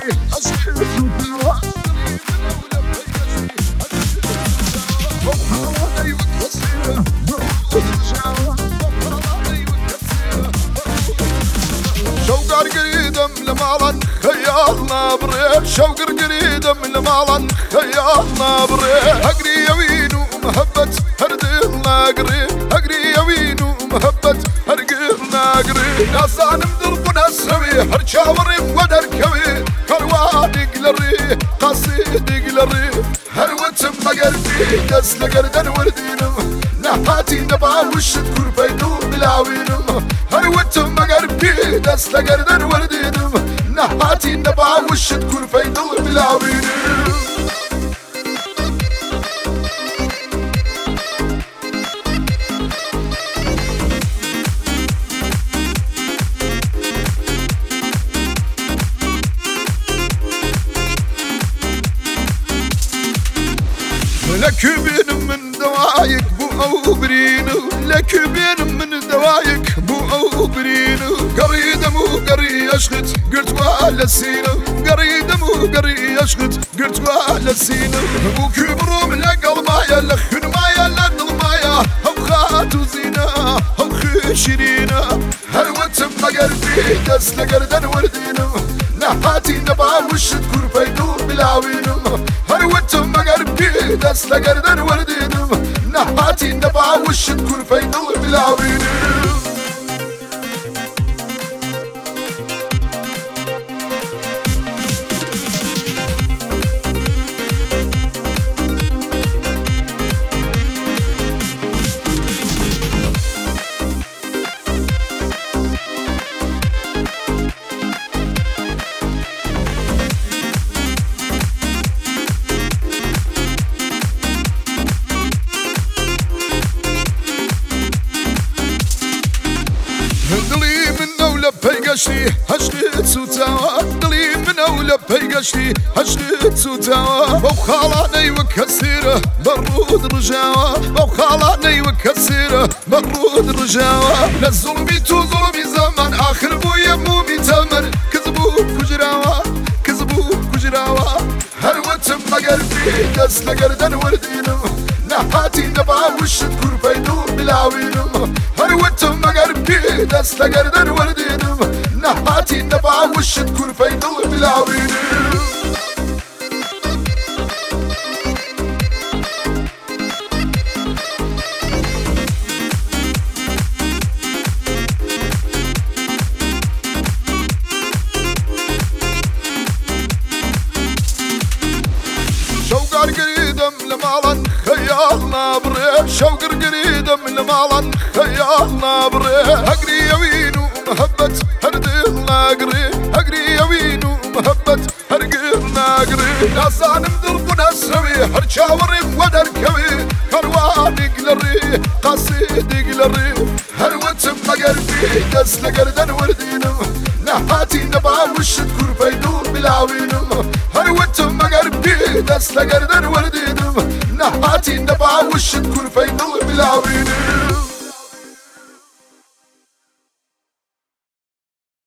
شوقر قريدم لمالن خيالنا بريح شوقر قريدم لمالن خيالنا بريح اقري يوينو مهبت هردلنا قريب اقري يوينو مهبت هرقلنا قريب ناسان مدرب نسوي هرشاوري ودركوي كرواني قلري قصيدي قلري هروتم مقربي دس لقردن وردينم نحاتي نبا وش تكون بيدو بلاوينم هروتم مقربي دس لقردن وردينم نحاتي نبا وش تكون بيدو بلاوينم لك بين من دوايك بو او برينو لك بين من دوايك بو او برينو قريد مو قري اشخت قلت ولا سينو قريد مو قري اشخت قلت ولا سينو ابو كبرو من اقل مايا لخن مايا لنل مايا او خاتو زينة او خشرينة هروت ما قلبي دس لقردن وردينو نحاتي نبا وش تكون بيدو بلاوينو هروت ما قلبي دس لقردن وردينو نحاتي نبا وش تكون بيدو بلاوينو دلي من أولى بيقشتي هشت سوتاوا دلي من أولى بيقشتي هشت سوتاوا وخالاني وكسيرة برود رجاوا وخالاني وكسيرة برود رجاوا للظلمي تو ظلمي زمان آخر بو يمو بيتمر كذبو كجراوا كذبو كجراوا هروت ما قلبي دس لقردن وردينو نحاتي نبا وش تكون بيدو بلاوينو هروت ما قلبي دس لقردن وردينو نحاتي نبا وش تكون بيدو بلاوينو شوقر قريدم لمالن خيالنا بريح شوقر قريدم لمالن خيالنا بريح اقري يوينو مهبت هردلنا قريب اقري يوينو مهبت هرقلنا قريب ناسان مدرب نسوي هرشاوري ودركوي كرواني قلري قصيدي قلري هروت ما قلبي دس لقردن وردينو نحاتي نبا وش تكون بيدو بلاوينو هروت ما قلبي دس لقردن وردينو نحاتي نبا وش تكون بيدو بلاوينو